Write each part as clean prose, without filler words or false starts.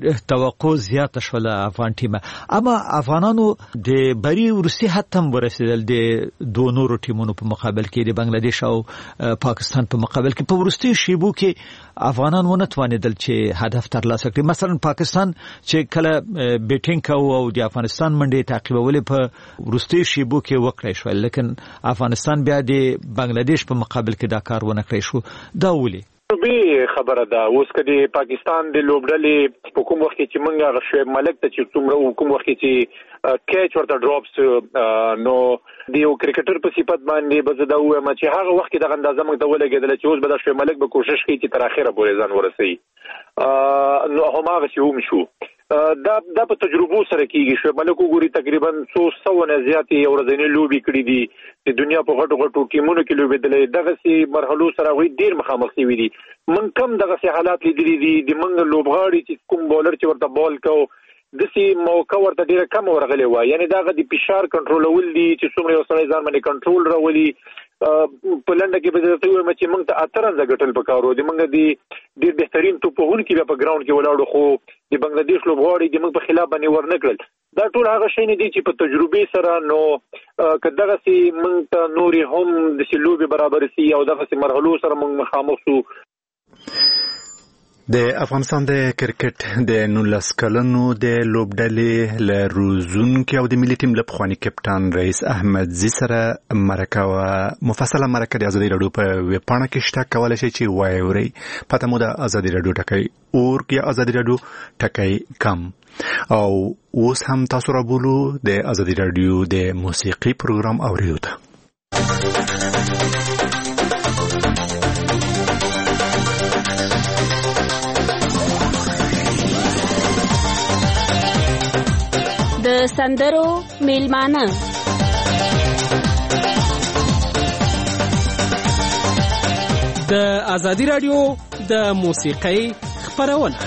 توقع زیات شول افغان ټیم. اما افغانانو د بری ورسي حتی ورسېدل د دوه نورو ټیمونو په مقابل کې د بنگلاديش او پاکستان په مقابل کې. په ورستي شیبو کې افغانان ونه توانېدل چې هدف ترلاسه کړي. مثلا پاکستان چې کله بیټینګ کوي او د افغانستان منډې تعقیبولې په ورستي شیبو کې وکړای شو، لیکن افغانستان بیا د بنگلاديش په مقابل کې دا کار ونه کړی شو. دا ولې به خبره ده؟ اوس کدي پاکستان د لوبډلې په کوم وخت کې چې منګه شعیب ملک ته چې څومره کوم وخت چې کیچ ورته ډراپس نو دیو کرکټر په صفت باندې بزدا و ما چې هغه وخت د اندازه موږ ته ولګیدل چې اوس به د شعیب ملک به کوشش کوي چې تر اخره پورې ځان ورسوي. نو هماغه شی هم شو. دا په تجربو سره کیږي. شعیب ملک وګوري تقریبا 100 نه زیات یو ورځنی لوبي کړې دي د دنیا په غټو غټو ټیمونو کې لوبېدلې. دغه سي مرحلو سره وي ډیر مخامخ شوي دي. من کم دغه سي حالات لیدلي دي د منګ لوبغاړي چې کوم بولر چې ورته بال کو دسي موقع ورته ډیره کم ورغلی و. یعنی دغه د فشار کنټرولول دي چې څومره یو سړی ځان باندې کنټرول راولي. په لنډه کې به درته وایم چې موږ ته اترنځ ګټل پکارو دي. موږ د ډیر بهترین توپونکي په ګراوند کې ولاړو، خو د بنگلاديش لوبغاړي د موږ په خلاف باندې ورنکړل. دا ټول هغه شی نه دي چې په تجربې سره نو کداغه سي موږ ته نوري هم د سلوبي برابر سي او دغه سي مرحلو سره موږ مخامخ شو. د افغانستان د کرکټ د 19 کلنو د لوبډلې له روزونکو او د ملي ټیم له پخواني کپټان رئیس احمد زی سره مرکه مفصله مرکه د ازادي رادیو په ویبپاڼه کې شته. کولای شئ چې وایوري پته مو د ازادي رادیو ټکی اور کې ازادي رادیو ټکی کم او اوس هم تاسو را بولو د ازادي رادیو د موسیقي پروګرام اوریدو ته. د سندرو میلمانه د ازادي رادیو د موسیقۍ خپرونه.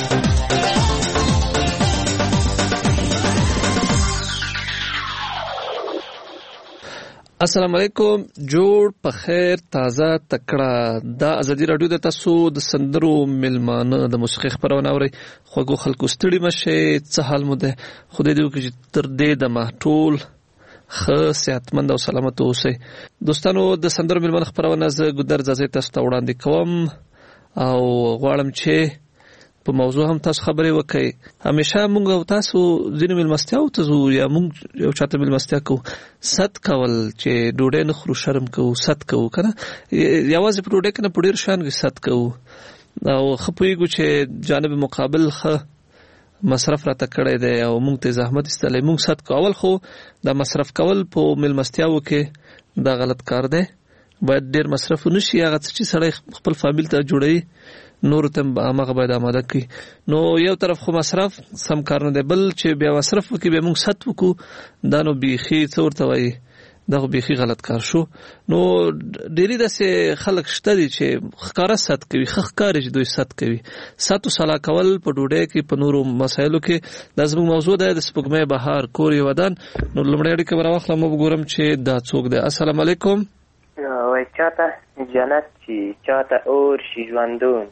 السلام علیکم، جوړ په خیر، تازه تکړه. د ازادي رادیو د تاسو د سندرو میلمانه د موسیقي خبرونه اوري. خوږو خلکو ستړي مشه، څه حال مو ده؟ خدای دې وکړي چې تر دې د محټول ښه صحتمند او سلامت اوسئ. دوستانو، د سندرو میلمانه خبرونه زه ګودر ځای تاسو ته وړاندې کوم او غواړم چې په موضوع هم تاسو خبرې وکړئ. همیشه مونږ او تاسو ځینې مېلمستیاو ته ځو یا مونږ یو چاته مېلمستیا کوو، ست کول چې ډوډۍ نه خورو شرم کوو، ست کوو که نه، یوازې په ډوډۍ کې نه په ډېر شیانو کې ست کوو او ښه پوهېږو چې جانب مقابل ښه مصرف راته کړی دی او مونږ ته زحمت ایستلی، مونږ ست کوو. اول خو دا مصرف کول په مېلمستیاو کې دا غلط کار دی. باید ډېر مصرف ونه شي. هغه څه چې سړی خپل فامیل ته جوړوي نورو ته هماغه باید آماده کړي. نو یو طرف خو مصرف سم کار نه دی، بل چې بیا مصرف وکړي بیا موږ ست وکړو، دا نو بیخي څه ورته وایي، دا خو بیخي غلط کار شو. نو ډېری داسې خلک شته دي چې ښکاره ست کوي، ښه ښکاري چې دوی ست کوي. ست و سلا کول په ډوډۍ کې، په نورو مسایلو کې دا زموږ موضوع ده، د سپوږمۍ بهار کور یې ودان. نو لومړی اړیکه به راواخلم او وګورم چې دا څوک دی. السلام علیکم. وای چاته جنت چی، چاته اور شي ژوندون.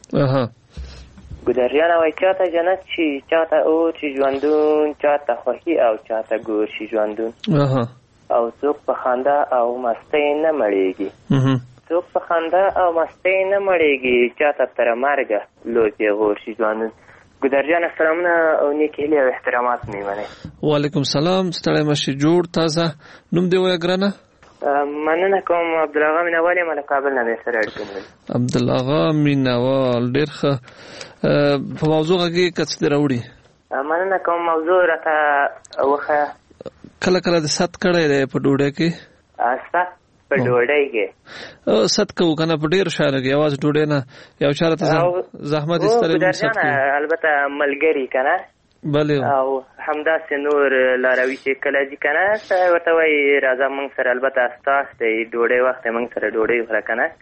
ګودریانه وای چاته جنت چی، چاته اور شي ژوندون، چاته خوښي او چاته ګور شي ژوندون. او څوک په خندا او مستۍ نه مړېږي، څوک په خندا او مستۍ نه مړېږي، چاته تر مرګه لوی غور شي ژوندون. ګودریانه سلامونه او نیک هیلې او احترامات مې منئ. وعلیکم سلام، ستړی مشې، جوړ تازه. نوم دې وایه ګرانه؟ مننه کوم، عبدالغا مینوال یم له کابل نه مې سره اړیکه لري. عبدالغا مینوال، ډېر ښه. په موضوع کې که څه دې راوړي؟ مننه کوم، موضوع راته وښیه. کله کله د ست کړی دی په ډوډۍ کې؟ ست په ډوډۍ کې ست کوو که نه، په ډېرو شیانو کې، یوازې ډوډۍ نه. یو چا راته زحمت ایستلی موږ ست کوو. البته ملګري که نه، او همداسې نور لاروي چې کله ځي که نه، ورته وایي راځه موږ سره، البته استاس دی ډوډۍ وخت دی، موږ سره ډوډۍ وخوره که نه.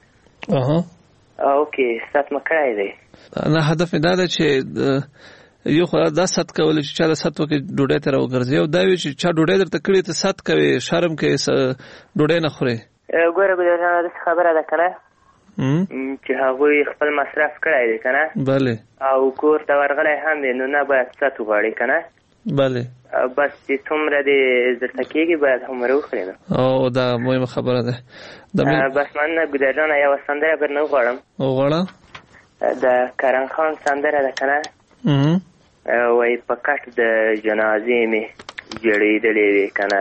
اوکې، ست مو کړی دی. نه، هدف مې دا دی چې یو خو دا ست کولی چې چا د ست وکړي ډوډۍ ته راوګرځي، او دا وي چې چا ډوډۍ درته کړې ته ست کوې، شرم کوې، ډوډۍ نه خورې. ګوره ګودریانه داسې خبره ده که نه، چې هغوی خپل مصرف کړی دی کنه بله او کور ته ورغلی هم دی نو نه باید ست وغواړي کنه بله بس چې څومره دې درته کېږي باید هومره وخورې نو او دا مهمه خبره ده بس مننه ګودرجانه یوه سندره پر نه وغواړم وغواړه د کرن خان سندره ده کنه وایي په کټ د جنازې مې جړېدلې وې کنه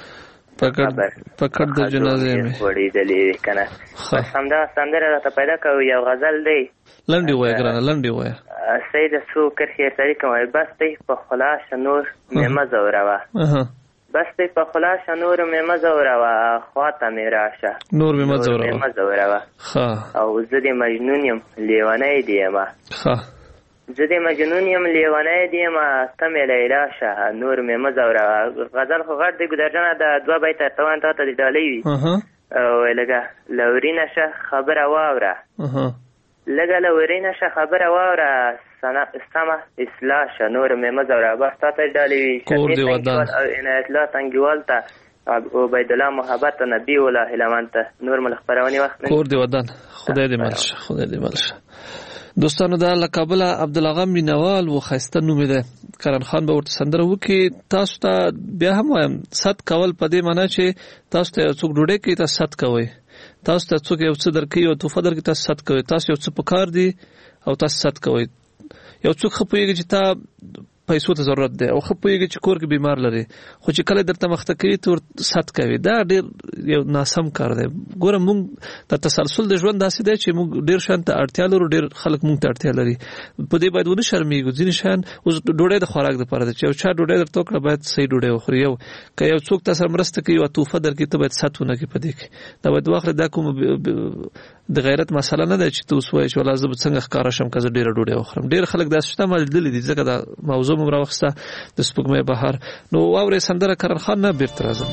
په کټ د جنازې مې غوړېدلې وې کنه بس همدا سندره راته پیدا کوو یو غزل دی لنډې وایه ګرانه لنډې وایه سیده څو کرښې ورته لیکم وایي بس دی په خلاصه نور مې مه ځوروه بس دی په خلاصه نور مې مه ځوروه خواته مې راشه نور مې مه ځوروه او زه دې مجنون یم لیونی دې یمه زه دې مجنون یم لیونی دې یمه ته مې لیلا شه نور مې مه ځوروه غزل خو غټ دی ګودرجانه د 2 بیته توان تا ته دې ډالۍ وي وایي لږه لورینه شه خبره واوره لږه لورینه شه خبره واوره سمه اصلاح شه نور مې مه ځوروه بس تا ته دې ډالۍ وي شفیع تنګیوال او عنایت الله تنګیوال ته عبیدالله محبت ته نبی الله هلمند ته نور مل خپرونې وخت کور دې ودان خدای دې مل شه خدای دې مل شه دوستانو دا له کابله عبدالغا مینوال و ښایسته نوم یې دی کرن خان به ورته سندره وکړي تاسو ته بیا هم وایم صد کول په دې معنا چې تاسو ته یو څوک ډوډۍ کوي تاسو صد کوئ تاسو ته څوک یو څه درکوي او تحفه درکوي تاسو صد کوئ تاسو یو څه په کار دي او تاسو صد کوئ یو څوک ښه پوهېږي چې تا پیسو ته ضرورت دی او ښه پوهېږي چې کور کې بیمار لري خو چې کله درته مخته کوي ته صد کوي دا ډېر یو ناسم کار دی ګوره موږ د تسلسل د ژوند داسې دی چې موږ ډېر شیان ته اړتیا لرو ډېر خلک موږ ته اړتیا لري په دې باید ونه شرمېږو ځینې شیان اوس ډوډۍ د خوراک دپاره ده چې یو چا ډوډۍ درته وکړه باید صحیح ډوډۍ وخوري یو که یو څوک تا سره مرسته کوي او تحفه درکړي ته باید صد ونه کړي په دې کې دا باید واخلې دا کوم د غیرت مسله نه ده چې ته اوس وایې چې والله زه به څنګه ښکاره شم که زه ډېره ډوډۍ وخورم ډېر خلک داسې شته ما لیدلي دي ځکه دا موضوع مو راوخسته د سپوږمۍ بهار نو واورئ سندره کرن خان نه بیرته راځم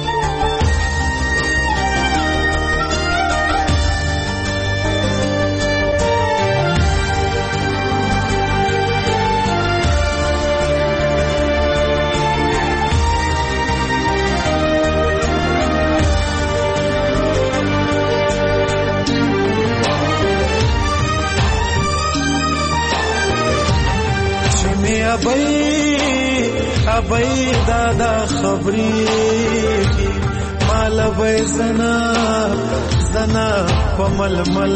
ابای دادا خبرې مال وای زنا پمل مل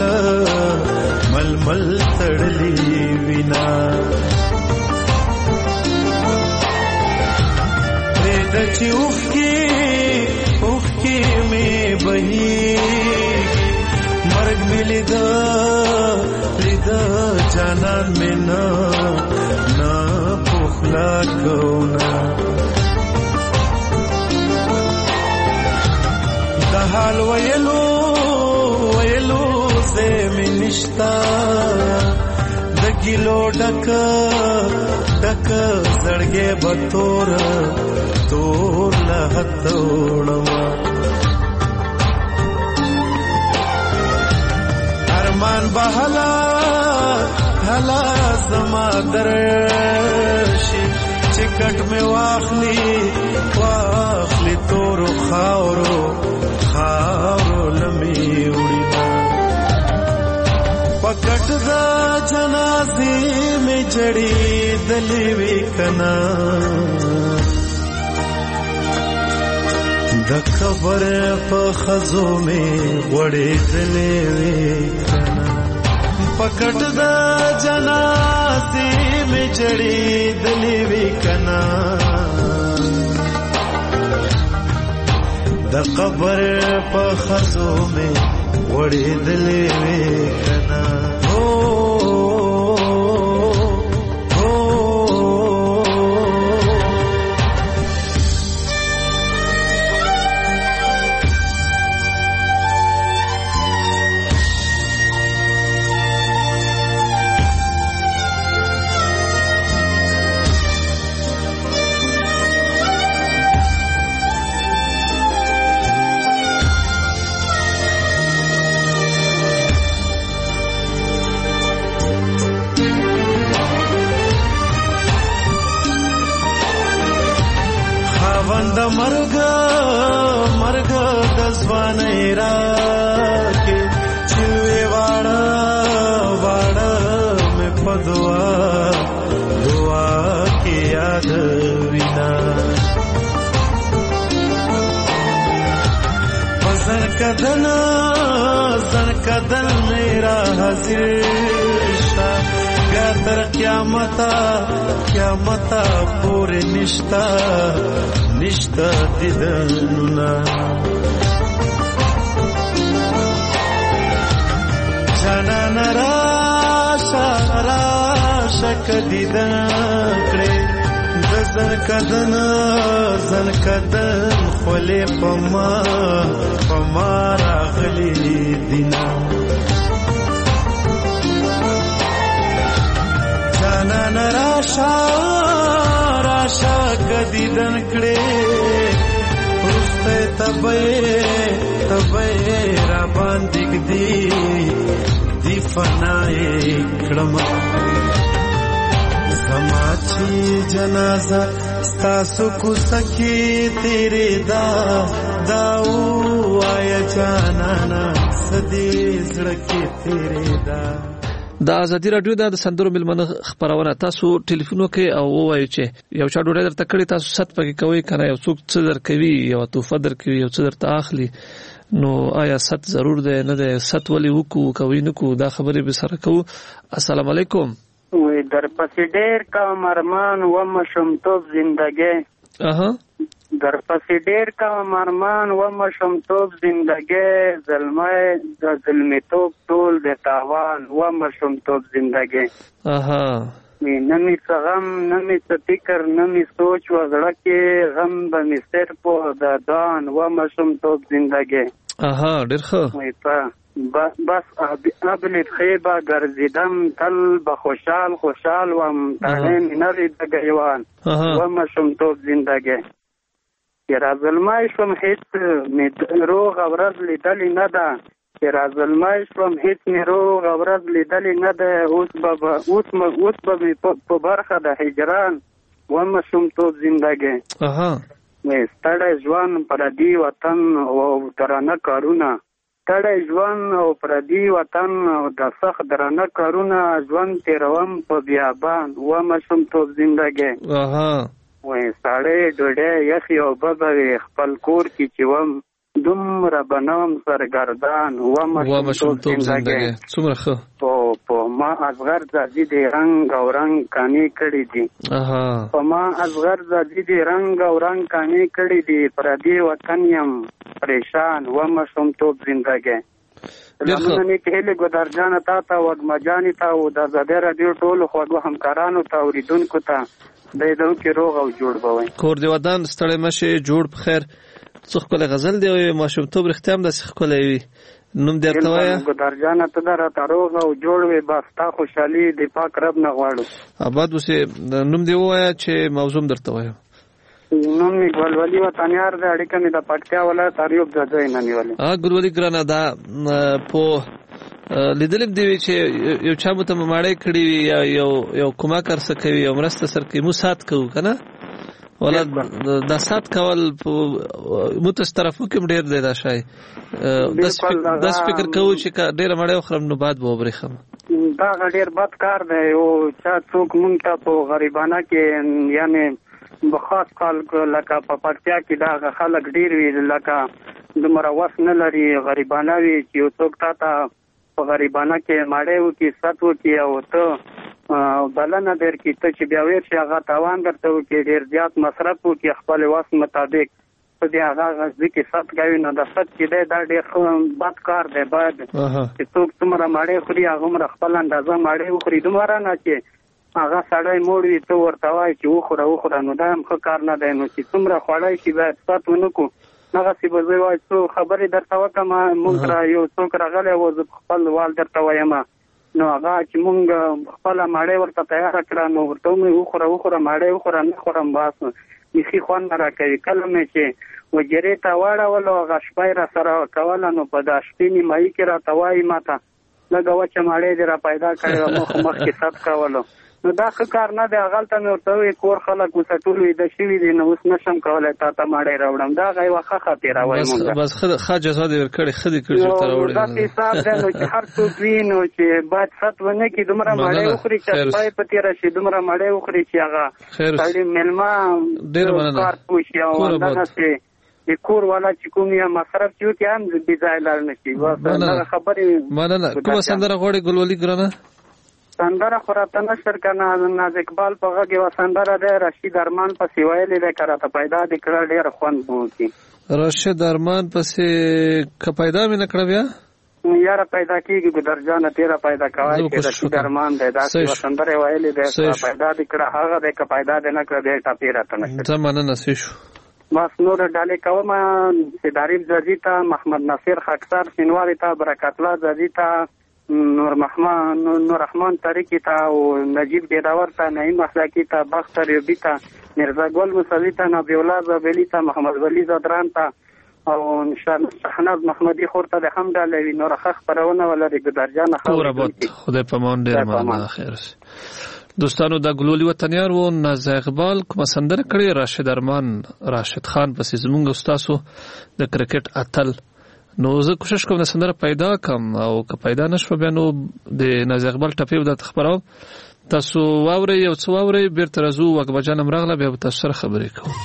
تړلی وینا پرې چې اوخ کې مې بهي مرګ مې لیدا جانان مې نه پوخلا کونا د حال ویلو زمي نشتا د ګلو ډک زړګې بتور له هتوړما ارمان بهلا زما درشي چکټ میں واخلی تورو خاورو لمی وړي پکټ دا جنازې میں جړې دلې وی کنا د خبر په خزو میں وړې دلې وی کنا پکټ دا جنازې میں جړې دلې وی کنا د قبر په خزو میں وړې دلې وی کنا مرګ د ځوانۍ راکې چې دعا کې یاد وینا زرکدن میرا حاضر شا بیا تر قیامتا پورې نشتا دیدنونا جانان راشا کدیدن کړې د زرکدن خولې پما راغلی دینا جانان راشا کدیدن کړې پرسته تبې را باندې دی فنای کړم سماچی جنازہ ستاسو کو سکی تیرے داو آیا جانانا سدی زړکی تیرے د ازادي رادیو د سندرو ملمنه خبرونه تاسو ټلیفون وکي او وایي چې یو چا ډوډۍ درته کړی تاسو ست پکې کوي کنه یو څوک څه درکوي یو توفه درکوي یو څه درته اخلي نو آیا ست ضرور ده نه ده ست ولې وکو کوي نکو دا خبرې به سره کوو. السلام علیکم. وې در پسې ډېر کا مرمان و مشمتوب زندګي در پسې ډېر کا مرمان و مشمتوب زندګي ظلمي توپ ټول د تاوان و مشمتوب زندګي نمی غم نمی فکر نمی سوچ و زړه کې غم به می سر په دان و مشمتوب زندګي ډېر ښه بس ابل خیبه ګرځیدم تل به خوشحال وم تاڼې مې نوې د ګریوان ومه شومتوب زندګي چې راظلمای شوم هېڅ مې روغه ورځ لیدلې نه ده چې راظلمای شوم هېڅ مې روغه ورځ لیدلې نه ده اوس به مې په برخه د هجران ومه شومتوب زندګي ستړی ژوند پردي وطن او درانه کارونه ستړی ژوند او پردي وطن او د سخت درانه کارونه ژوند تېروم په بیابان ومه شومتوب زندګي ساړی ډوډۍ یخې اوبه به وي خپل کور کې چې وم دومره به نه وم سرګردان ومه شومتوب زندګي څومره ښه په ما اصغر زادي دې رنګ او رنګ کانې کړي دي په ما اصغر زادي دې رنګ او رنګ کانې کړي دي پردي وطن یم پریشان ومه شومتوب زندګي لمنه مې کهله ګدار جان تا وګما جان تا او د زده رادیو ټولو خوږو همکارانو ته اوریدونکو ته د دې کې روغ او جوړ بوي کور دی ودان ستړی مشه جوړ بخیر څه کوله غزل دی ما شومتوب رختم د څه کوله وي نوم درته وایا ګدار جان ته درته روغ او جوړ وي بس تا خوشحالي د پاک رب نه غواړو آباد وسه نوم دی وایا چې موضوع درته وایا نوم می ګلولي وطنيار د اړیکه می د پټیا ولایت اریوب ځای نه نیولې ګلولي ګرانه دا په لیدل دی چې یو چا مته ماړې کړی یو کومه کار څه کوي یو مرسته سر کې مو سات کوو کنه ولا د سات کول متس طرفو کې ډېر دی دا شای د فکر کوو چې ډېر مړې خرم نو بعد به وبرخم دا ډېر بد کار دی او چا څوک مونږ ته په غریبانه کې یعنی بخاص خلک لکه په پټیا کې دا خلک ډېر وی لکه دومره وس نه لري غریبانه وي چې یو څوک تا په غریبانه کې ماړې وکړي ست وکړي او ته بلنه درکړي ته چې بیا ویر شي هغه تاوان درته وکړي ډېر زیات مصرف وکړي خپل وس مطابق په دې هغه ځکه ست کوي نو د ست چې دی دا ډېر بد کار دی باید چې څوک څومره ماړې خوري هغومره خپل اندازه ماړې وخوري دومره نه چې هغه سړی موړ وي ته ورته وایي چې وخوره نو دا هم ښه کار نه دی نو چې څومره خوړی شي باید ست ونه کړو هغسې به زه وایي څو خبرې درته وکړم مونږ را یو څوک راغلی و زه خپل وال درته وایم نو هغه چې مونږ خپله ماړۍ ورته تیاره کړه نو ورته مې وخوره ماړۍ وخوره نه خورم بس بیخي خوند نه راکوي کله مې چې وجرې ته واړولو هغه شپه یې را سره کوله نو په دا شپې نیمایي کې راته وایي ما ته لږه وچه ماړۍ دې را پیدا کړې وه مخکې ست کولو نو دا ښه کار نه دی. هغلته مې ورته وویل کور خلک اوس ټول ویده شوي دي نو اوس نشم کولی تا ته ماړۍ راوړم. دا هغه یوه ښه خاطره وایي مونږ بس ښه جزا دې ورکړې ښه دې کړي چې ورته راوړې. دا حساب دی نو چې هر څوک وي نو چې باید ست ونه کړي دومره ماړۍ وخوري چې سپی په تېره شي دومره ماړۍ وخوري چې هغه سړي مېلمه کار پوه شي او همدغسې د کور والا چې کوم یا مصرف چې وکړي هم بې ځایه لاړ نه شي. بس دغه خبرې مننه. کومه سندره غواړې ګلولي ګرانه؟ سندره خو راته نشر که ناز اقبال په غږ یوه سندره دی رشید ارمان پسې ویلې دی که راته پیدا دې کړه ډېر خوند به وکړي. رشید ارمان پسې که پیدا مې نه کړه بیا یاره پیدا کېږي ګودرجانه تېره پیدا کوای چې رشید ارمان دی داسې یوه سندره ویلې دی که پیدا دې کړه هغه دی که پیدا دې نه کړه دی ټاپې راته نشر. زه مننه څه شو بس نور ډالې کوم سیداریب زازي ته محمد ناصر خاکسار شینواري ته برکت الله زازي ته نور رحمان طریقی ته او نجیب دیداور ته نعیم اخلاقی ته بختر یوبی ته مرزا ګل موسوي ته نبی الله زابلی ته محمد ولی زادران ته او شهناز محمدي خور ته د حمد علوي نور خخ پرونه ولري ګدرجان خو خدای پامان ډیر مننه. خیر دوستانو دا ګلولي وطنیار وو ناز اقبال کوم سندره کړی راشد ارمان راشد خان پسې زمونږ استادو د کرکټ اتل. نو زه کوشش کوم د سندره پیدا کم او که پیدا نشو بیا نو د ناز اقبال ټپې ودات خبرو تاسو واوري یو څو واوري بیرته راځو وګ بجانم راغله بیا تاسو سره خبرې کوم.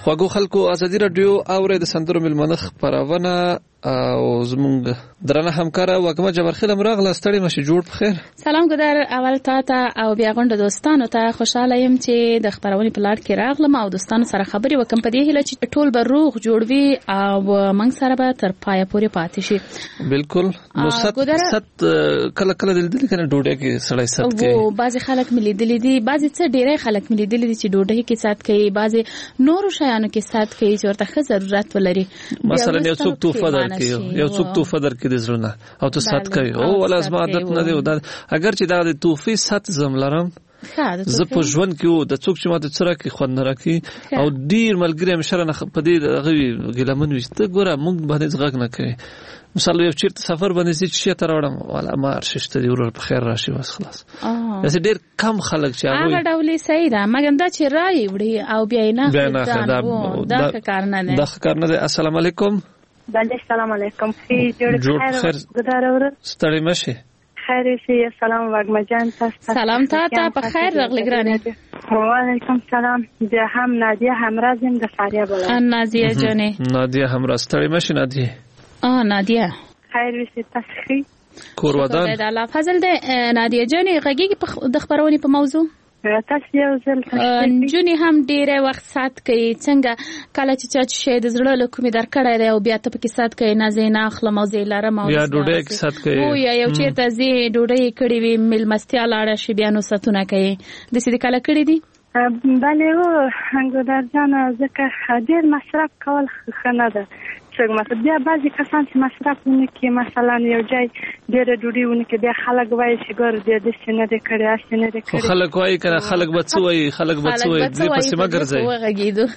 خواږو خلکو ازادي رادیو اوري د سندرو ملمنه خبرونه او زمونږ درنه همکار وګما جبرخیل امراغله ستړي مشه جوړ بخیر. سلام ګدار اول ته او بیا غونډه دوستانو ته خوشاله يم چې د خبرونې په لړ کې راغلم او دوستانو سره خبرې وکم په دې هیله چې ټول به روغ جوړ وي او موږ سره به تر پایه پورې پاتې شي. بالکل نو ست کله کله دل کنه ډوډۍ کې سړی ست کوي. او بعضی خلک ملي دي دي بعضی څه ډېرې خلک ملي دي چې ډوډۍ کې ست کوي بعضی نورو شیانو کې ست کوي چې ورته ښه ضرورت ولري. مثلا یو څوک توفه درکې یو څوک توفه درکې د زړه او ته ست کوي او ولا زما عادت نه دی اگر چې دا د توفه ست زم لرم زه په ژوند کې د څوک چې ماته سره کې خوند راکې او ډیر ملګری مشره نه په دې غوي ګلمن وسته ګوره مونږ باندې ځغ نه کوي. مثلا یو چیرته سفر باندې چې تر وړم ولا ما ارششته دی ور په خیر راشي بس خلاص. دا ډیر کم خلک چې هغه ډولې صحیح ده مګر دا چې راي وړي او بیا نه دا کار نه ده. دا کار نه ده. السلام علیکم. بله السلام علیکم. جوړ خیر ګدار ستړي مشه خیر شي. السلام وګما جان تاسو سلام ته په خیر راغلی ګرانه. وعلیکم سلام. زه هم نادیه همرازم د فاریاب ولایت. نادیه جانې نادیه همراز ستړي مشه نادیه. نادیه خیر شي تاسو کور ودان د الله فضل ده. نادیه جانې غږیږي د خبرونې په موضوع تاسو یو ځل جونی هم ډیره وخت سات کوي څنګه کله چې شي د زړه له کومې درکړای دی او بیا ته پکې سات کوي نه زینا خپل موزه لرم او یا ډوډۍ کې سات کوي او یا یو چیرته زی ډوډۍ کړي وي ملمستیا لاړه شي بیا نو ساتونه کوي د سې کله کړي دي. بله و ګدار جان ځکه ډیر مصرف کول ښه نه ده. څنګه بیا بعضی کسان چې مصرف کوي مثلا یو ځای ډېر ډوډۍ ونکي بیا خلک وایي چې ګور دې د سینې د کړي اسنه د کړي خلک وایي کنه خلک بچوي خلک بچوي دې پسې ما ګرځي وغږیدو.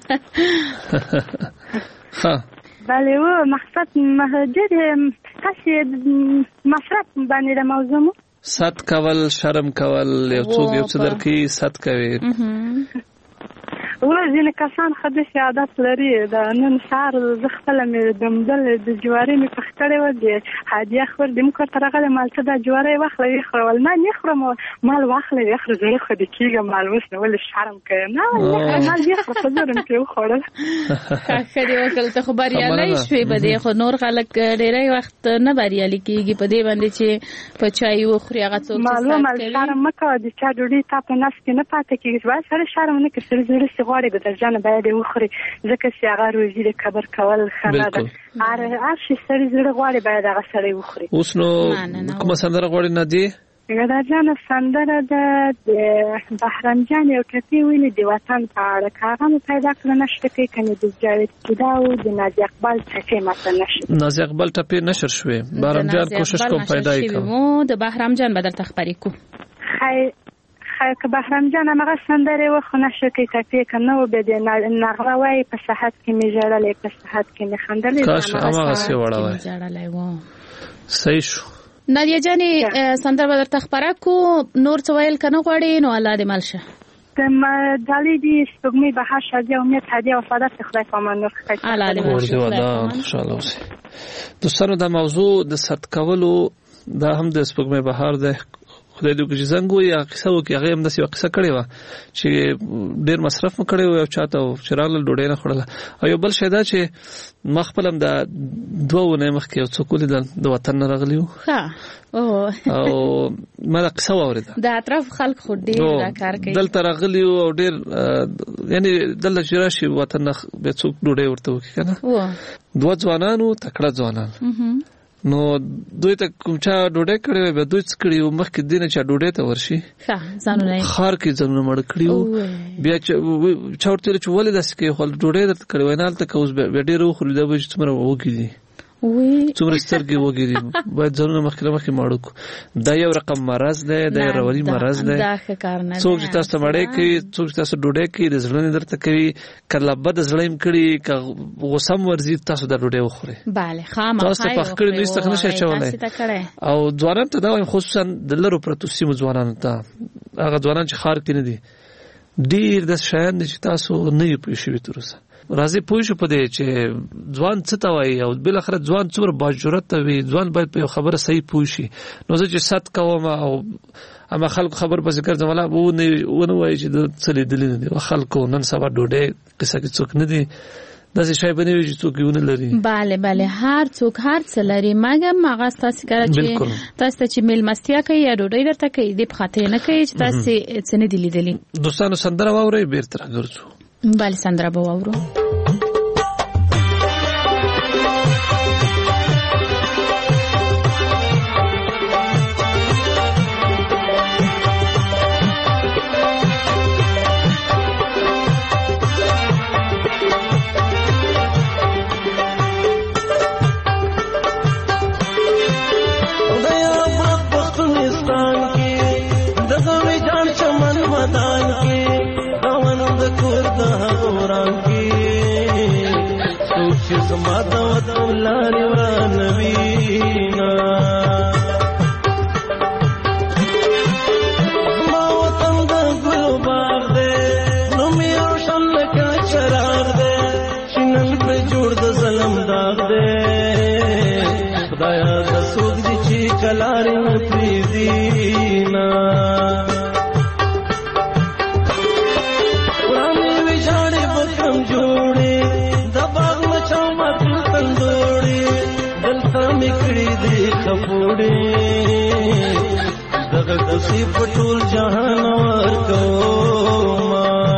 ها بله و مقصد مهاجر تاسو مصرف باندې د موضوع ست کول شرم کول یو څوک یو څه درکې ست کوي. ځینې کسان ښه داسې عادت لري د نن سهار زه خپله مې دمدل د جوارۍ مې پخ کړې وه د هدیه خور د موږ کور ته راغلی مالته دا جواری واخله ویې خوره ول نه نه خورم مال واخله ویې خوره زړه خو دې کېږه مال اوس نه ولې شرم کوې نه مال ویې خوره په زور مې پرې وخوړل. ښه دې وکړل ته خو بریالی شوې په دې خو نور خلک ډېری وخت نه بریالي کېږي په دې باندې چې په چای وخوري هغه څوک معلومه شرم مه کوه د چا ډوډۍ تا په نس کې نه پاتې کېږي باید سړی شرم نه کړي سړي زړه غواړي ګدر جانه باید وخوري ځکه چې هغه روزي د کبر کول ښه نه ده. هر شي سړي زړه غواړي باید هغه سړی وخوري. اوس نو کومه سندره غواړي نادیه؟ ګدار جانه سندره د بهرام جان یو ټپې ویلي د وطن په اړه که هغه مو پیدا کړه نشته کوي کنې د جاوید کیدا او د نازي اقبال ټپې ماته نشته. نازي اقبال ټپې نشر شوې بهرام جان کوشش کوم پیدا یې کوم د بهرام جان بدل تخبري کو که بهرام جان هغه سندره و خو نشه کوي ټپې کنه و به د نغمه وای په صحت کې می جړلې په صحت کې می خندلې کاش هغه سی وړه صحیح شو. نادیه جانې سندره بدل تخبره کو نور څه ویل کنه غواړي نو الله دې مالشه. دالی دی سپوږمۍ بهار شادي امید هدیه وفادار خدای پامان نور خدای الله دې ورته خوشاله اوسه. دوستانو دا موضوع د ست کولو دا هم د سپوږمۍ بهار ده خدای دې وکړي زنګ وي قصه وکړي هغه هم داسې یو قصه کړې وه چې ډېر مصرف مو کړی و یو چاته چې راغلل ډوډۍ نه خوړله او یو بل شی دا چې ما خپل هم د 2 اونۍ مخکې یو څوک ولیدل د وطن نه راغلي وو او ما دا قصه واورېده د اطراف خلک خو ډېر دا کار کوي دلته راغلي وو او ډېر یعنې دلته چې راشي وطن نه بیا څوک ډوډۍ ورته وکړي که نه 2 ځوانان وو تکړه ځوانان نو دوی ته کوم چا ډوډۍ کړې وي به دوی څه کړي وو مخکې دې نه چا ډوډۍ ته ورشي ښار کې ځانونه مړه کړي وو بیا چا ورته ویل چې ولې داسې کوې خو ډوډۍ درته کړې وای نه هلته که اوس بیا ډېر وخوري دا به چې څومره وږي دي څومره سترګې وږي دي باید ځانونه مخکې ماړه کړو. دا یو رقم مرض دی دا یو رواني مرض دی. څوک چې تاسو ته مړۍ کوي څوک چې تاسو ډوډۍ کوي د زړه نه درته کوي که له بده زړه یې کړي که غوسه هم ورځي تاسو دا ډوډۍ وخورئ تاسو ته پخ کړي نو هېڅ ته نشئ اچولی. او ځوانانو ته دا وایم خصوصا د لرو پرتو سیمو ځوانانو ته هغه ځوانان چې ښار کې نه دي ډیر د شیان چې تاسو نه یې پوه شوي تر اوسه. راځي پوه شو په دې چې ځوان څه ته وایي او بل اخر ځوان څومره باجرأت وي. ځوان باید په خبره صحیح پوه شي. نو زه چې صد کوم او اما خلکو خبر پسې ګرځم ولا ونه وایي چې د څه لیدلې نه دي. خلکو نن سبا ډوډۍ قصه کې څوک نه دي داسې شی باندې وي چې څوک یې ونه لري. بله بله هر څوک هر څه لري مګر هغه تاسو کړه چې تاسو ته چې میلمستیا کوي یا ډوډۍ درته کوي د په خاطر نه کوي چې تاسو څه نه دي لیدلي. دوستانو سندره واورئ بیرته راګرځو. بله سندره به واورو. زماده ودولار ورانوینا ما وطن د ګل باغ دې نو مې روشن لکه چراغ دې شنن په جوړ د ظلم داغ دې خدایا د سود دي چې کلارې مې دینا ورانه ویجاړې بکم جوړې د باغ دغه کوسی پټول جهان ورکوما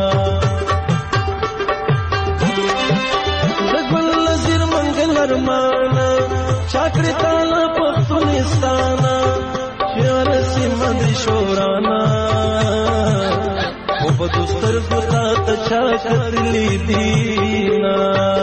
دګل نظر منګل ارمان چاکړی تعالی پښتونستان شهر سیمه د شورانا او په دوستر ګتا ته چا کتلی دینا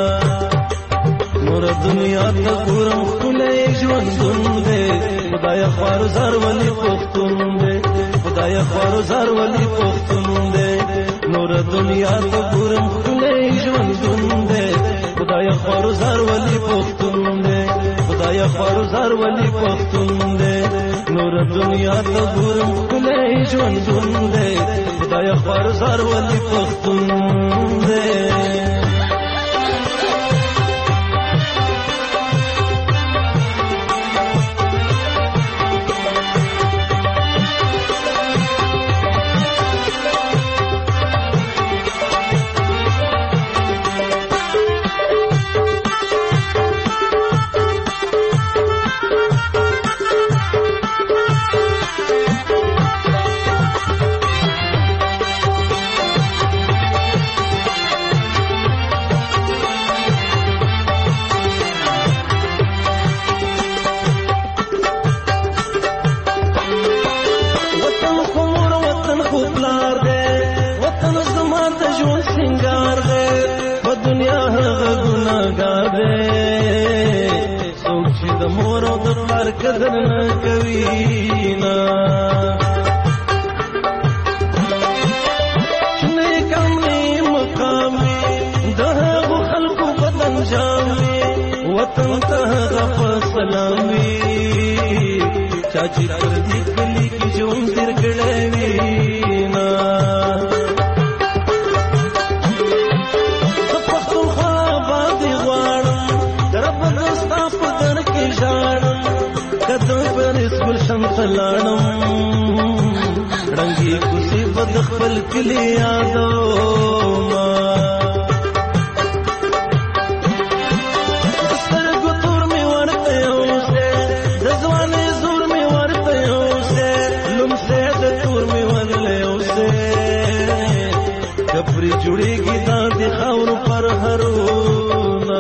نور دنیا ته ګورم خلای ژوندون دې خدای خوار زار ولی پختون دې خدای خوار زار ولی پختون دې نور دنیا ته ګورم خلای ژوندون دې خدای خوار زار ولی پختون دې خدای خوار زار ولی پختون دې نور دنیا ته ګورم خلای ژوندون دې خدای خوار زار ولی پختون دې قدر نه کوي نا نه کمي مقامي دغه خلق بدن جامي وطن ته غف سلامي چاچی پر دې کلی کې جون تر کړې نا پښتونخوا باندې غواړم رب دستا په در کې ژاړم کدو پر اسکول شمس لاړم رنگي خوشي بد خپل کلی یادو ما سترګو تور می ورته اوسه د ځواني زور می ورته اوسه لمسه د تور می ورله اوسه کپری جوړيږي د خاور پر هرونا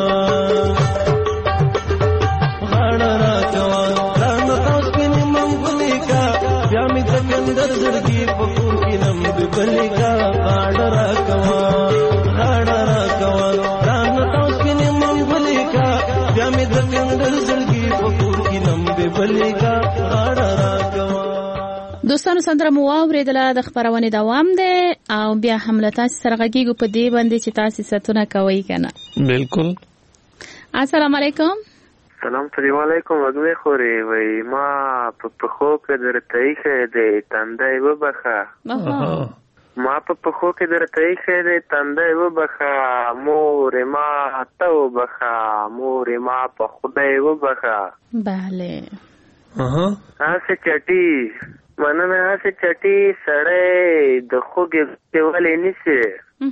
در زړګي پکور کې نم بلګا غاړه را کوا ران تاسو کې نم بلګا بیا مې د در زړګي پکور کې نم بلګا غاړه را کوا. دوستانو سندره مو واوریدله د خبرونه دوام ده او بیا هم تاسو سره غږیږو په دې باندې چې تاسو ستونه کوي کنه. بالکل. السلام علیکم. سلام علیکم وګړي خوري وای ما په خو کې درته یې د تندای وبخه ما په پخو کې درته ایښی دی تندی وبخه مور ما ته وبخه مور ما په خدای وبخه. بله هسې چټي مننه هسې چټي سړی د خوږې ګوتې ولې نیسي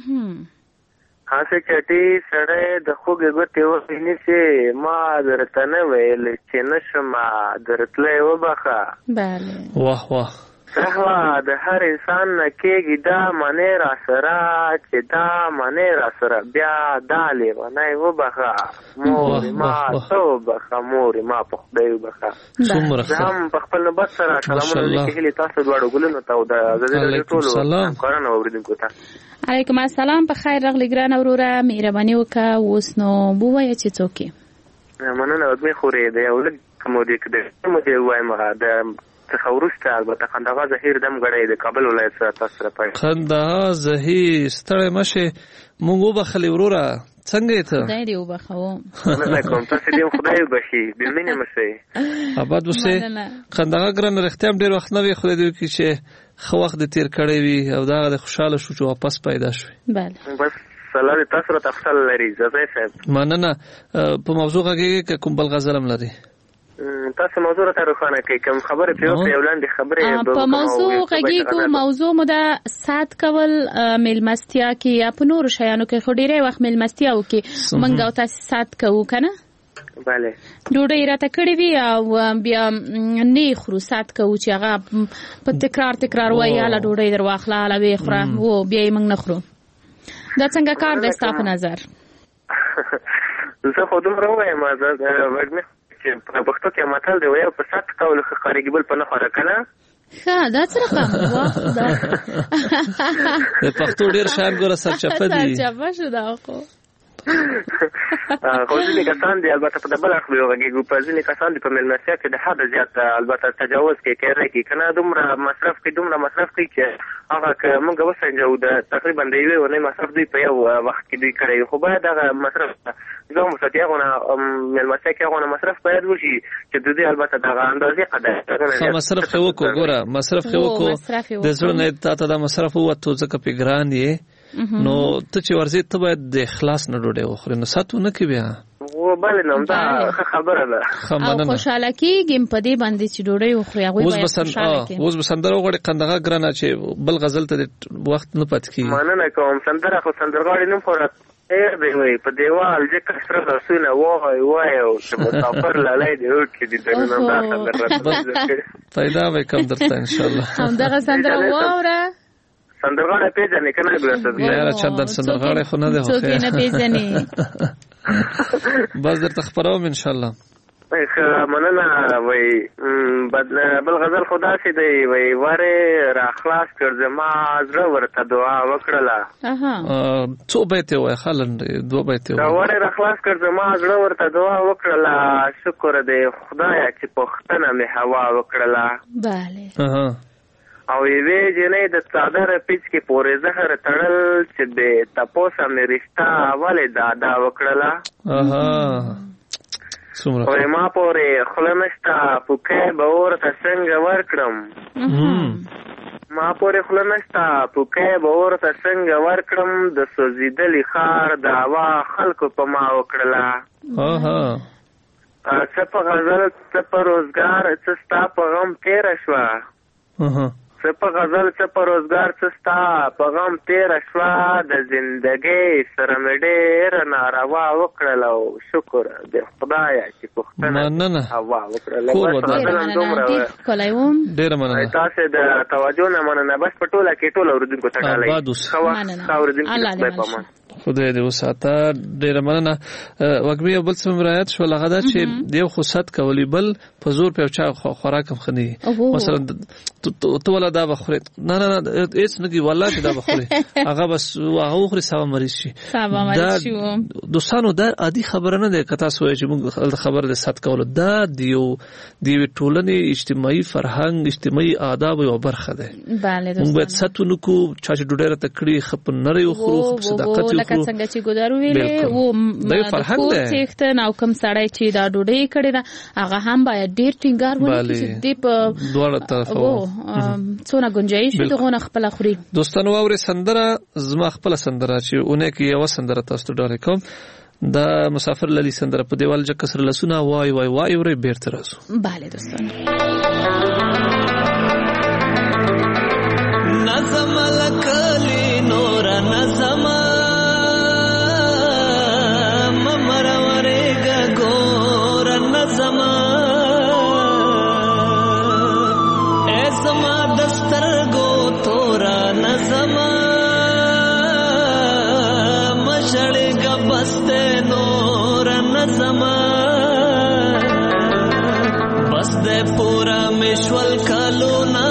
هسې چټي سړی د خوږې ګوتې ولې نیسي ما درته نه ویل چې نشم درتلی وبخه. بله واه واه سهوا د هر انسان نه کېږي دا منې را سره چې دا منې را سره بیا دا لیونی وبخه مور ما ته وبخه مور ما په خدای وبخه. زه هم په خپل نوبت سره کلامونه لیکي هیلې تاسو دواړو ګلونو ته او د ټولو همکارانو اورېدونکو ته. علیکم السلام، په خیر راغلی ګرانه وروره، مهرباني وکړه اوس نو ووایه چې څوک یې. مننه وږمې خورې د یو لږ مودې ووایم د څخه وروسته البته خندغه زهیر دم غړی د کابل ولایت سره تاسو سره پای خندغه زهیر ستړی مشه مونږ وبخلې وروره څنګه ته خدای دې وبخو نه کوم تاسو دې خدای وبخي دې مینه مشه آباد وسه خندغه ګران رختم ډیر وخت نه وي خدای دې کی چې خو وخت تیر کړی وي او دا د خوشاله شو چې واپس پیدا شوي. بله بس سلام تاسو ته تفصیل لري زه صاحب مننه په موضوع کې کوم بل غزلم لري تاسو موضوع ته روښانه کوي کوم خبره په وړاندې خبره په موضوع کې موضوع مو دا سات کول ملمستیا کې یا په نور شیانو کې خو ډیره وخت ملمستیا وکي منګ او تاسو سات کوو کنه. bale ډوډۍ راته کړې وی او بیا نه خرو سات کوو چې هغه په تکرار وایي اله ډوډۍ درواخله اله وی خره وو بیا یې موږ نه خرو. دا څنګه کار دی ستاسو په نظر؟ زه خو دومره وایم وږمې چې په پښتو کې متل دی وایي په سات کول خارجي بل په نه خوره کنه. ها دا څه رقم واه دا په پښتو ډیر شان ګوره سرچپه دي سرچپه شو دا خو خو ځینې کسان دي البته په بل اړخ ویږي په ځینې کسان دي په ملمستیا کې د حد زیات البته تجاوز کوي کنه دومره مصرف کوي چې هغه که موږ وسنجو د تقریبا د یوې ونې مصرف دوی په یو وخت کې دوی کړی خو باید هغه مصرف زه مستطیعونه ملمستیا کې هغه مصرف باید وشي چې د دې البته دغه اندازې قدر مصرف خو وکړو ګوره مصرف خو وکړو د زړه نه ته دا مصرف وته ځکه په ګران دی نو ته چې ورزي ته باید د اخلاص نه ډوډۍ وخورې نو ساتو نه کې بیا و بل نو دا خبره ده او خوشاله کېږم په دې باندې چې ډوډۍ وخورې هغه باید خوشاله کې اوس به سندره وغړي قندغه ګرانه چې بل غزل ته وخت نه پات کی مننه کوم سندره خو سندرغاړي نه خورات دی وای په دیوال چې کسره رسونه وای او چې مسافر لاله دی او کې دې درنه دا سندره پیدا وکم درته ان شاء الله هم دا سندره وره سندرغاړي پیژنې کنه ګرځي یاره چندر سندرغاړي خو نه ده څوک نه پیژنې بس درته خبروم ان شاء الله. مننه وای بل غزل خدا سي دی وای واره را خلاص کړ زما زړه ورته دعا وکړه څو بیت وای خلن دو بیت وای واره را خلاص کړ زما زړه ورته دعا وکړه شکر دې خدایا چې پښتنه مې هوا وکړه. bale او یوې جنې د څادر پیچ کې پورې زهر تړل چې د تپوسه مې رښتا ولې دادا وکړله او ما پورې خوله نشته پوکی به ورته څنګه ورکړم د سوځېدلي ښار دعوا خلکو په ما وکړله. څه په غزل څه په روزګار څه ستا په غم تېره شوه څه په غزل څه په روزګار څه ستا په غم تېره شوه د زندګۍ سره مې ډېره ناروا وکړله او شکر د خدایه چې پښتنه هوا وکړله. ډېره مننه تاسې د توجه نه مننه بس په ټوله کې ټول اورېدونکو ته ډالۍ ښه وخت ښه اورېدونکي خدای په امان خدای دې وساته. ډېره مننه وګبي بل څه مرایت شو لغه دا چې دیو خو ست کولی بل په زور په چا خوراک هم خني مثلا تو ولا دا بخوري نه هیڅ نه دی والله چې دا بخوري هغه بس هغه خوري سبا مریض شي دوستانو دا عادي خبره نه ده کته سوې چې موږ خبر ده ست کول دا دیو ټولنې اجتماعي فرهنګ اجتماعي آداب او برخه ده. bale موږ باید ستونو کو چې ډوډۍ راته کړی خپ نری خو صداقت لکه څنګه چې ګودر ویلې و کور څښتن او کوم سړی چې دا ډوډۍ کړې ده هغه هم باید ډیر ټینګار ونکړي چې دې په دواړه طرفه څونه گنجائش وي دغه خپل خوري. دوستانو اوري سندره زما خپل سندره چې اونې کې یو سندره تاسو ته ډالې کوم دا مسافر للی سندره په دیوال جک کسر لسونه وای وای وای ورې بیرته راځو. bale دوستانو نظم لکلی نور نظم ممر ورېګ ګور نظم ایسما دستر گو تورا نظم مشړګ بسته نور نظم بس دې پورا مشول کالو نا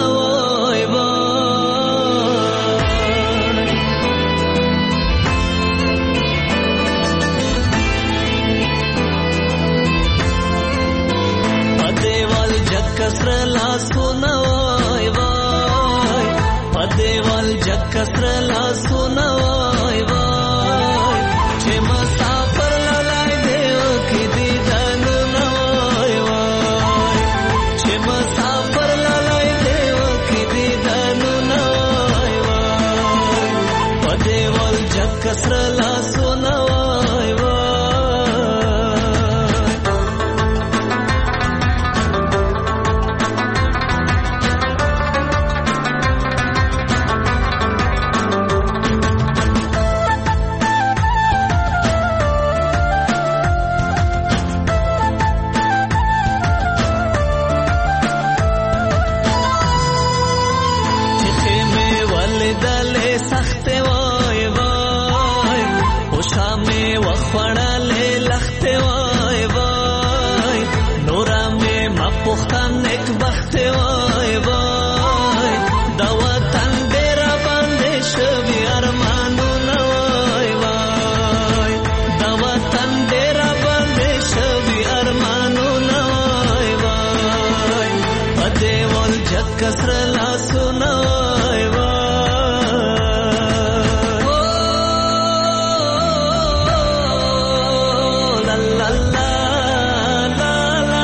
کسر لا سنوای وای پدیوال جگ کسر لا سنوای وای چې مسافر لای دیو کی دیدن نوای وای چې مسافر لای دیو کی دیدن نوای وای پدیوال جگ کسر لا سنوای وای کسر لا سنوای وای لا لا لا لا لا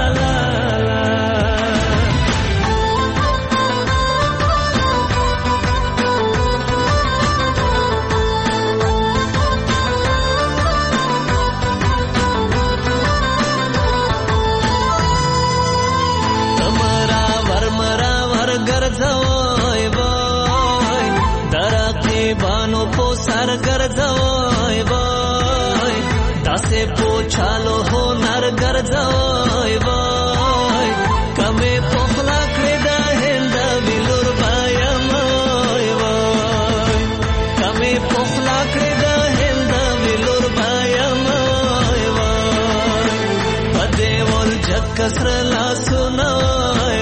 ګرځوي وای درته بانو په سر ګرځوي وای تاسو پوښالو هنر ګرځوي وای کمه پخلا کړه د هند ویلور بایم وای کمه پخلا کړه د هند ویلور بایم وای پدې ول جگ کسر لا سنوي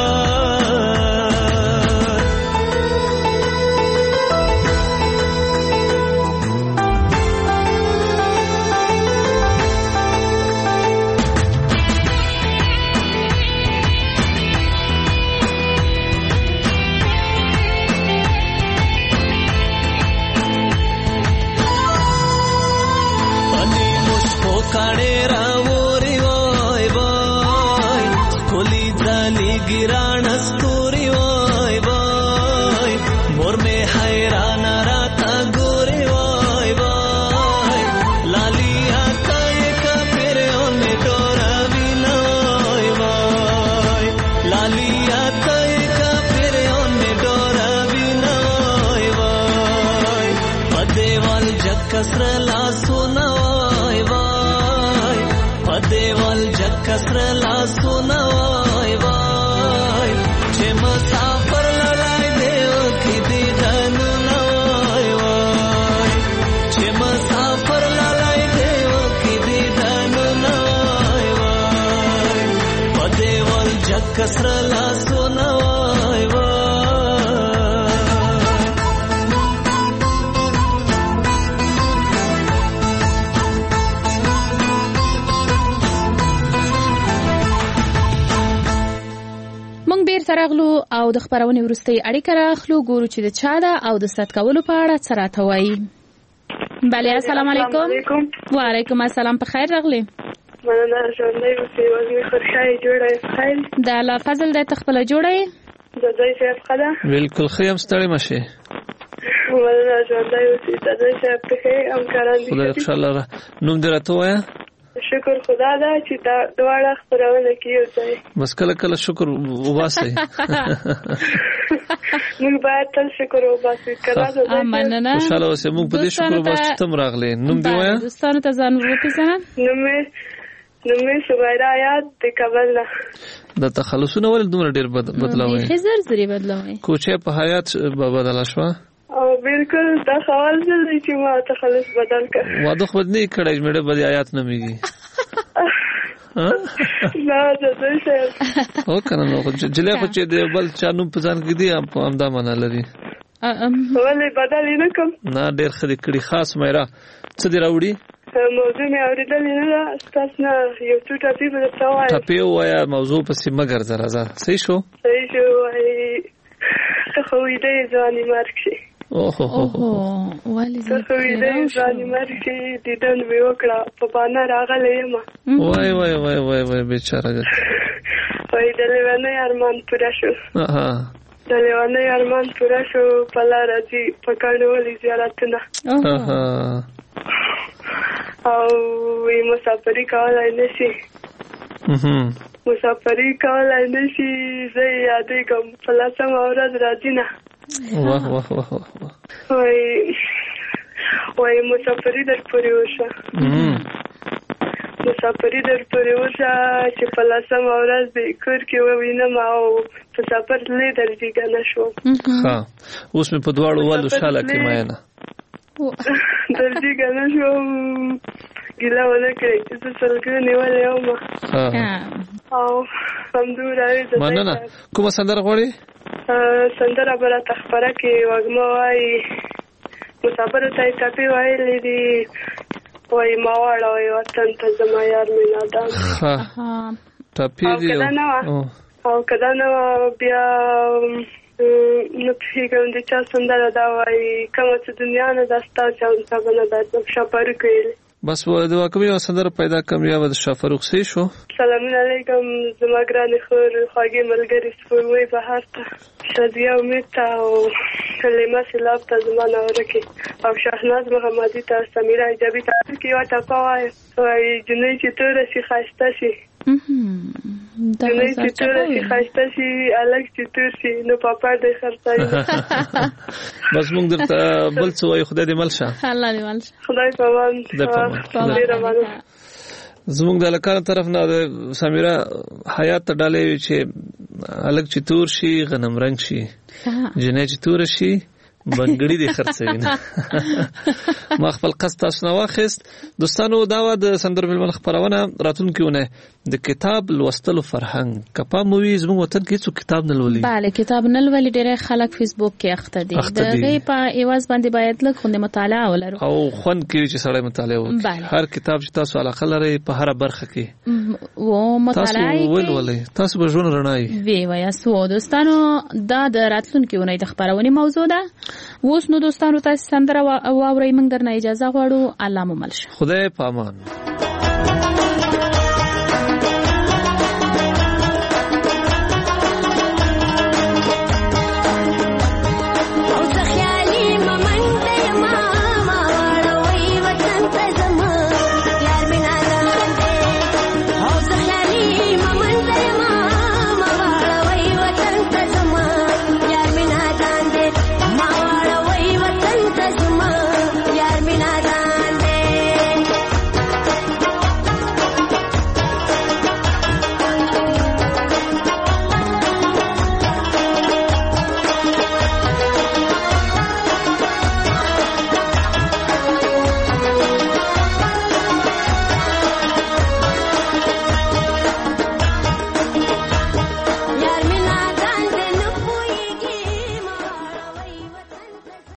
کاڼې راووري وای وای کولی ځلې ګران ستوري وای وای مور مې حیران راته ګوري وای وای لالیا تای کپر اون ډورا وینای وای لالیا تای کپر اون ډورا وینای وای پدیوال جگ کسر لا سنوای وای پدیوال جگ کسر لا سنوای وای چې مسافر لای دیو کی دیدن نوای وای چې مسافر لای دیو کی دیدن نوای وای پدیوال جگ کسر لا سنوای وای ترغلو او د خبرونې ورستۍ اړیکه راخلو ګورو چې د چا ده او د ست کولو په اړه څه راته وایي. بله السلام علیکم. وعلیکم السلام. په خیر راغلی. مننه. ژوندۍ اوسې. وزمې خورښای جوړه یې خیر. د الله فضل دی. ته خپله جوړه یې؟ د ځای صاحب ښه ده؟ بالکل ښه یم. ستړې مه شې. مننه. ژوندۍ اوسې. د ځای صاحب ته ښې همکاران دي. خدای خوشحاله را. نوم دې راته ووایه. شکر خدا ده چې دا دواړه خپرونه کې یو ځای. بس کله کله شکر وباسئ. موږ باید تل شکر وباسو. مننه. خوشحاله اوسئ. موږ په دې شکر وباسو چې ته م راغلې. نوم دې ووایه. دوستانو ته ځان وپېژنه. نوم مې سمیرا حیات د کابل نه. دا تخلصونه ولې دومره ډېر بدلوئ؟ بیخي زر زرې بدلوئ. کوچۍ په حیات بدله شوه؟ بالکل. دا سوال ځل دی چې ما تخلص بدل کړ. واده خو نه یې کړی چې مېړه به دې حیات نومېږي. نه د دوی صاحب. هو که نه نو جلۍ خو چې د بل چا نوم په ځان کې دي همدا معنا لري. ولې بدل یې نه کړم؟ نه ډېر ښه دې کړي. خاص میرا څه دې راوړي؟ موضوع مې اورېدلې نه ده. ستاسو نه یو څو ټاپې به درته ووایم. ټاپې ووایه. موضوع پسې مه ګرځه. راځه. صحیح شو؟ صحیح شو. ته خو ویده یې ځواني مرګ شي. ولې ته خو ویده یې ځواني مرګ شي. دیدن مې وکړه په بانه راغلی یم. وای وای وای وای وای بیچاره. وایي د لیونۍ ارمان پوره شو. د لیونۍ ارمان پوره شو. په لاره ځي په کاڼو ولې زیارتونه. او مسافري کولای نشي. مسافري کولای نشي. زه یې یادېږم په 10مه ورځ راځي نه. واه واه واه واه. وایي مسافري در پورې وشه. مسافري در پورې وشه چې په 10مه ورځ دې کور کې ووینم او په سفر تللی درځېږه نه شوم. ښه اوس مې په دواړو ولو شاله کې مینه درځېږه نه شوم. ګیله ونه کړئ. زه سلګۍ نیولې وم او همدومره مننه. کومه سندره غواړې؟ سندره به راته خپره کړې. وږمه وایي مسافرو ته یې ټپې ویلې دي. وایي ما واړوئ وطن ته زما یار مې نادان. ټپې دي. او که دا نه وه بیا نه پوهېږم د چا سندره دا وایي کومه چې دنیا نه ده ستا چا به نه ده. شاپاروق ویلې. بس دعا کوم یو سندره پیدا کړم یا به د شاپاروق صحیح شو. سلامونه علیکم زما ګرانې خور خوږې ملګرې سپوږمۍ بهار ته شادیه امید ته او کلمه سیلاب ته زما ناورکې او شهناز محمدي ته سمیرا ایجابي ته کې یوه ټپه وایي. وایي جنۍ چې توره شي ښایسته شي. جنۍ چې توره شي ښایسته شي. هلک چې تور شي نو پاپړ دی خرڅوي. بس موږ درته بل څه وایو. خدای دې مل شه. الله دې مل شه. خدای په امان. ډېره مننه. زموږ د هلکانو طرف نه د سمیرا حیات ته ډالۍ وي چې هلک چې تور شي غنم رنګ شي. جنۍ چې توره شي بنګړي دې خرڅوي نه. ما خپل قصد تاسو نه واخیست. دوستانو دا وه د سندرو مېلمه خپرونه. راتلونکې اونۍ د کتاب لوستلو فرهنګ. که پام مو وي زموږ وطن کې هېڅوک کتاب نه لولي. بله کتاب نه لولي. ډېری خلک فیسبوک کې اخته دي. د هغې په عوض باندې باید لږ خوندې مطالعه ولرو او خوند کوي چې سړی مطالعه وکړي. هر کتاب چې تاسو علاقه لرئ په هره برخه کې تاسو ولولئ. تاسو به ژوند رڼا وي وایاست. دوستانو دا د راتلونکې اونۍ د خپرونې موضوع ده. اوس نو دوستانو تاسو سندره واورئ. موږ درنه اجازه غواړو. الله مو مل شه. خدای په امان.